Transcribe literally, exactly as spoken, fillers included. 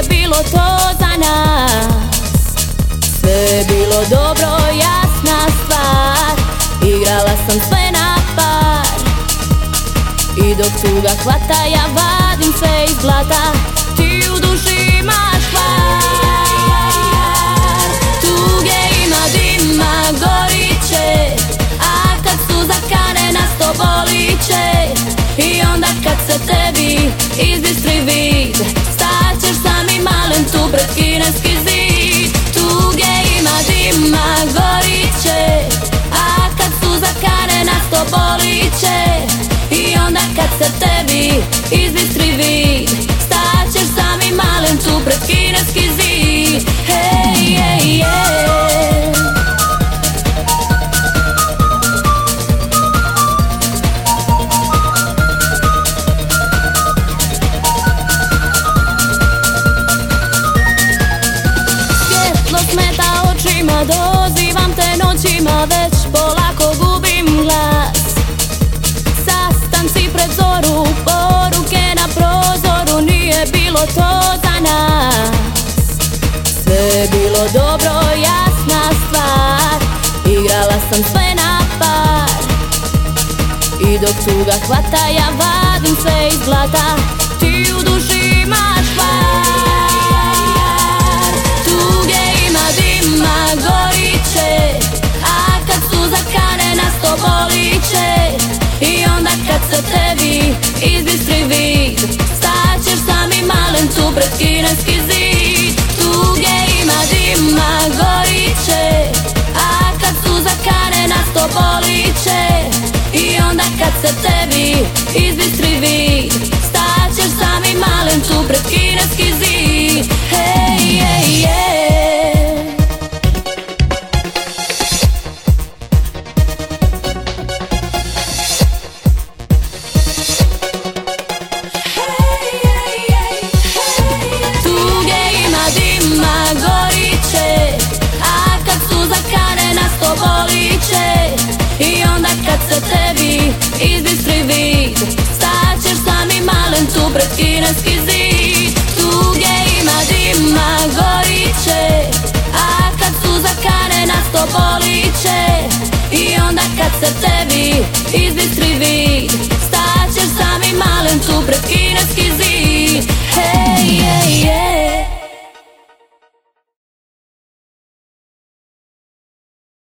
bilo to za nas. Sve je bilo dobro, jasna stvar. Igrala sam sve na par. I dok tuga hvata, ja vadim sve iz blata. Ti u duši imaš kvar. Tuge ima, dima, goriće, a kad suza kane nas to boliće. I onda kad se tebi izbistri vid, staćeš sami malen tu pred kineski zid. Tuge ima, dima, goriće, a kad suza kane nas to boliće. I onda kad se tebi izbistri vid, staćeš sami malen tu pred kineski zid. Hej, hej, hej. Smeta očima, dozivam te noćima, već polako gubim glas. Sastanci pred zoru, poruke na prozoru, nije bilo to za nas. Sve je bilo dobro, jasna stvar. Igrala sam sve na par. I dok tuga hvata, ja vadim sve iz blata. Ti u duši imaš kvar. Tuge ima, dima, goriće, a kad suza kane nas to boliće. I onda kad se tebi izbistri vid, staćeš sami malen tu pred kineski zid. Tuge ima, dima, goriće, a kad suza kane nas to boliće. I onda kad se tebi izbistri vid, staćeš sami malen tu pred kineski zid. Hej, hej, hej. I onda kad se tebi izbistri vid, staćeš sami malen tu pred kineski zid.